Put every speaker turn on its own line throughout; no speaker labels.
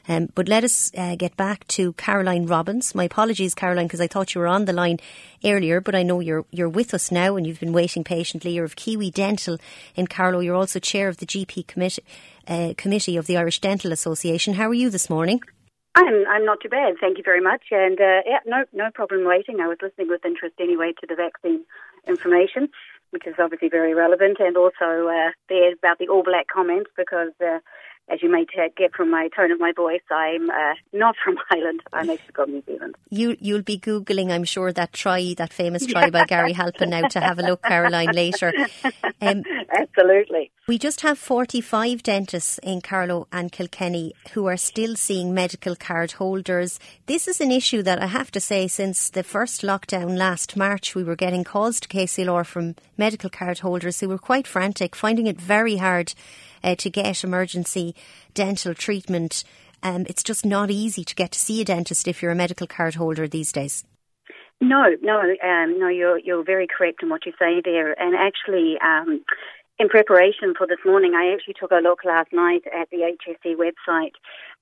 But let us get back to Caroline Robbins. My apologies, Caroline, because I thought you were on the line earlier, but I know you're with us now and you've been waiting patiently. You're of Kiwi Dental in Carlow. You're also chair of the GP committee of the Irish Dental Association. How are you this morning?
I'm not too bad, thank you very much. And no problem waiting. I was listening with interest anyway to the vaccine information, which is obviously very relevant, and also there about the All Black comments, because as you may get from my tone of my voice, I'm not from Ireland. I'm actually from New Zealand.
You'll be Googling, I'm sure, that famous try by Gary Halpin now to have a look, Caroline, later.
Absolutely.
We just have 45 dentists in Carlow and Kilkenny who are still seeing medical card holders. This is an issue that I have to say, since the first lockdown last March, we were getting calls to KCLR from medical card holders who were quite frantic, finding it very hard to get emergency dental treatment. It's just not easy to get to see a dentist if you're a medical card holder these days.
No, you're very correct in what you say there. And actually, in preparation for this morning, I actually took a look last night at the HSE website.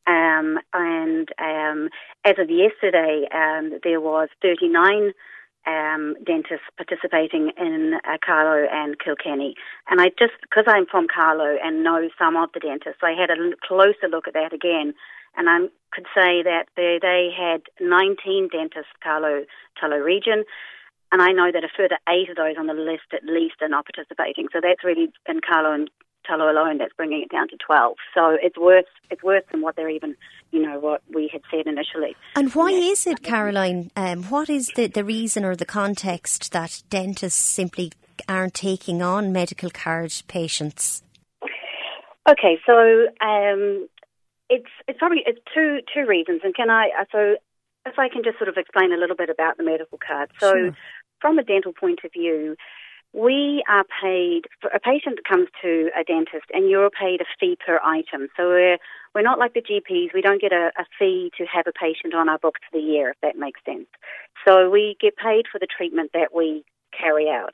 And as of yesterday, there was 39 dentists participating in Carlow and Kilkenny. And because I'm from Carlow and know some of the dentists, I had a closer look at that again. And I could say that they had 19 dentists, Carlow region. And I know that a further 8 of those on the list at least are not participating. So that's really, in Carlow and Tullow alone, that's bringing it down to 12. So it's worse than what they're even, what we had said initially.
And why is it, Caroline, what is the reason or the context that dentists simply aren't taking on medical card patients?
Okay, so it's probably two reasons. And if I can just sort of explain a little bit about the medical card. So
sure.
From a dental point of view, we are paid, a patient comes to a dentist and you're paid a fee per item. So we're not like the GPs. We don't get a fee to have a patient on our books for the year, if that makes sense. So we get paid for the treatment that we carry out.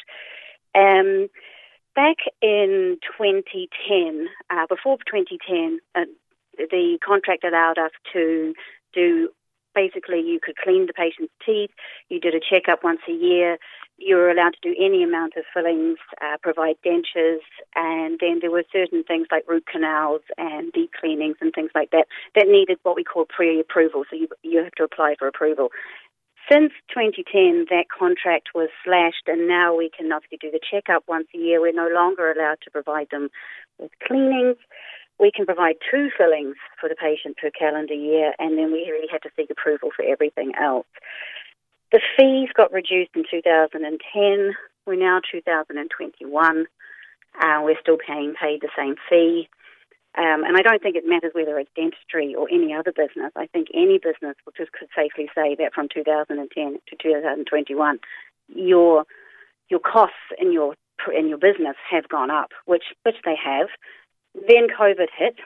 Back in 2010, before 2010, the contract allowed us to do, basically you could clean the patient's teeth, you did a checkup once a year, you were allowed to do any amount of fillings, provide dentures, and then there were certain things like root canals and deep cleanings and things like that needed what we call pre-approval, so you have to apply for approval. Since 2010, that contract was slashed, and now we can obviously do the checkup once a year. We're no longer allowed to provide them with cleanings. We can provide 2 fillings for the patient per calendar year, and then we really had to seek approval for everything else. The fees got reduced in 2010. We're now 2021. We're still paid the same fee. And I don't think it matters whether it's dentistry or any other business. I think any business could safely say that from 2010 to 2021, your costs in your business have gone up, which they have. Then COVID hit,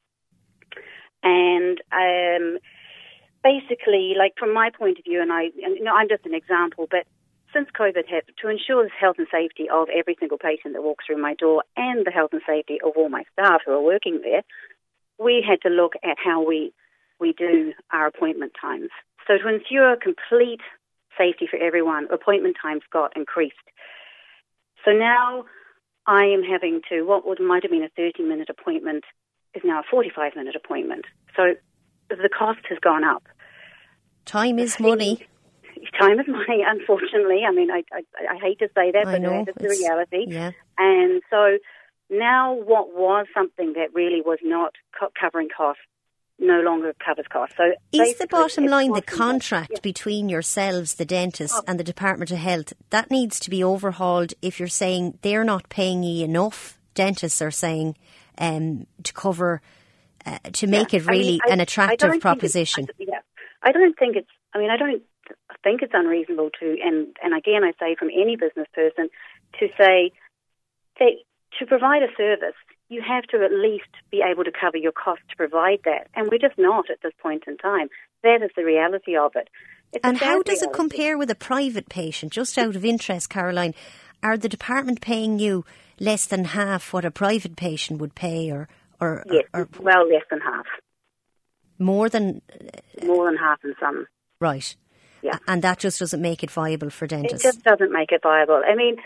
and basically, like from my point of view, and I'm just an example, but since COVID hit, to ensure the health and safety of every single patient that walks through my door and the health and safety of all my staff who are working there, we had to look at how we do our appointment times. So to ensure complete safety for everyone, appointment times got increased. So now I am having to, what might have been a 30-minute appointment is now a 45-minute appointment. So the cost has gone up.
Time is money.
Time is money, unfortunately. I mean, I hate to say that, but that is the reality.
Yeah.
And so now what was something that really was not covering costs no longer covers costs. So
is the bottom line the contract between yourselves, the dentist, and the Department of Health, that needs to be overhauled if you're saying they're not paying you enough? Dentists are saying to cover, to make it really an attractive proposition.
I don't think it's unreasonable to, and again I say from any business person, to say that to provide a service, you have to at least be able to cover your costs to provide that. And we're just not at this point in time. That is the reality of it.
And how does it compare with a private patient? Just out of interest, Caroline, are the department paying you less than half what a private patient would pay?
Yes, well, less than half.
More than
half in some.
Right.
Yeah.
And that just doesn't make it viable for dentists.
It just doesn't make it viable. I mean,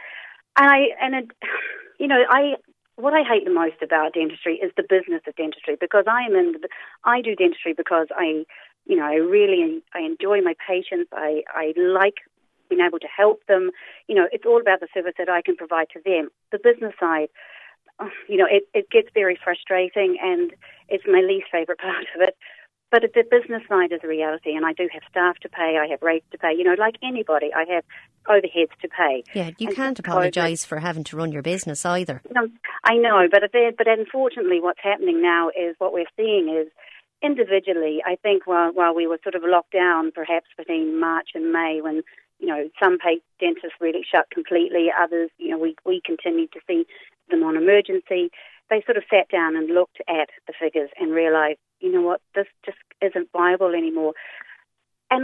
what I hate the most about dentistry is the business of dentistry, because I do dentistry because I enjoy my patients. I like being able to help them. It's all about the service that I can provide to them. The business side, it gets very frustrating, and it's my least favorite part of it. But the business side is a reality, and I do have staff to pay, I have rates to pay. Like anybody, I have overheads to pay.
Yeah, you can't apologise for having to run your business either.
No, I know, but unfortunately what's happening now is what we're seeing is individually, I think while we were sort of locked down perhaps between March and May when, some dentists really shut completely, others, we continued to see them on emergency, they sort of sat down and looked at the figures and realised, this just isn't viable anymore. And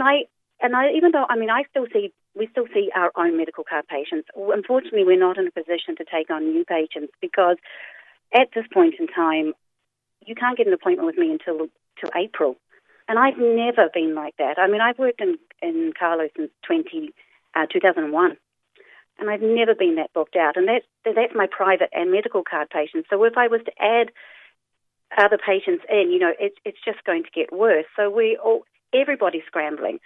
we still see our own medical card patients. Unfortunately, we're not in a position to take on new patients because at this point in time, you can't get an appointment with me until April. And I've never been like that. I mean, I've worked in Carlo since 2001. And I've never been that booked out. And that's my private and medical card patients. So if I was to add other patients in, it's just going to get worse. So everybody's scrambling.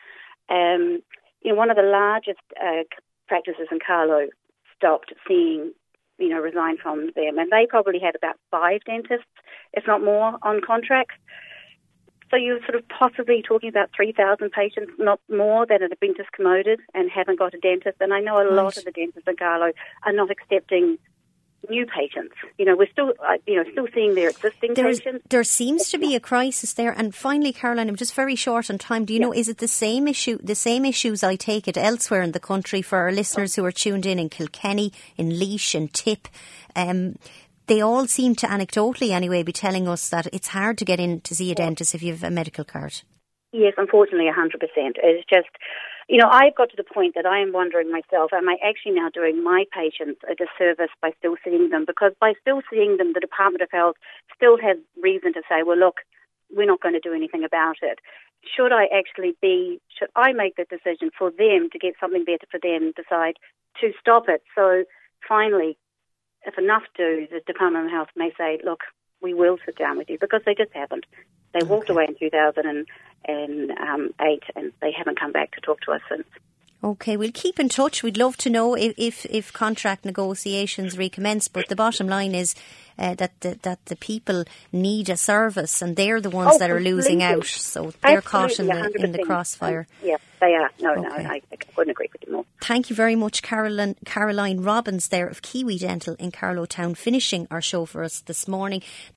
One of the largest practices in Carlo stopped seeing, resigned from them. And they probably had about 5 dentists, if not more, on contracts. So you're sort of possibly talking about 3,000 patients, not more, that have been discommoded and haven't got a dentist. And I know a lot of the dentists in Carlo are not accepting new patients. We're still, still seeing their existing patients.
There seems to be a crisis there. And finally, Caroline, I'm just very short on time. Do you know, is it the same issues, I take it, elsewhere in the country for our listeners who are tuned in Kilkenny, in Laois and Tip? They all seem to, anecdotally anyway, be telling us that it's hard to get in to see a dentist if you have a medical card.
Yes, unfortunately, 100%. It's just, I've got to the point that I am wondering myself, am I actually now doing my patients a disservice by still seeing them? Because by still seeing them, the Department of Health still has reason to say, well, look, we're not going to do anything about it. Should I make the decision for them to get something better for them, decide to stop it? So finally, if enough do, the Department of Health may say, look, we will sit down with you, because they just haven't. They walked away in 2008 and they haven't come back to talk to us since.
Okay, we'll keep in touch. We'd love to know if contract negotiations recommence, but the bottom line is that the people need a service, and they're the ones that are losing out. So they're caught in the crossfire.
Yeah, they are. No, I couldn't agree with you more.
Thank you very much, Caroline Robbins there of Kiwi Dental in Carlow Town, finishing our show for us this morning.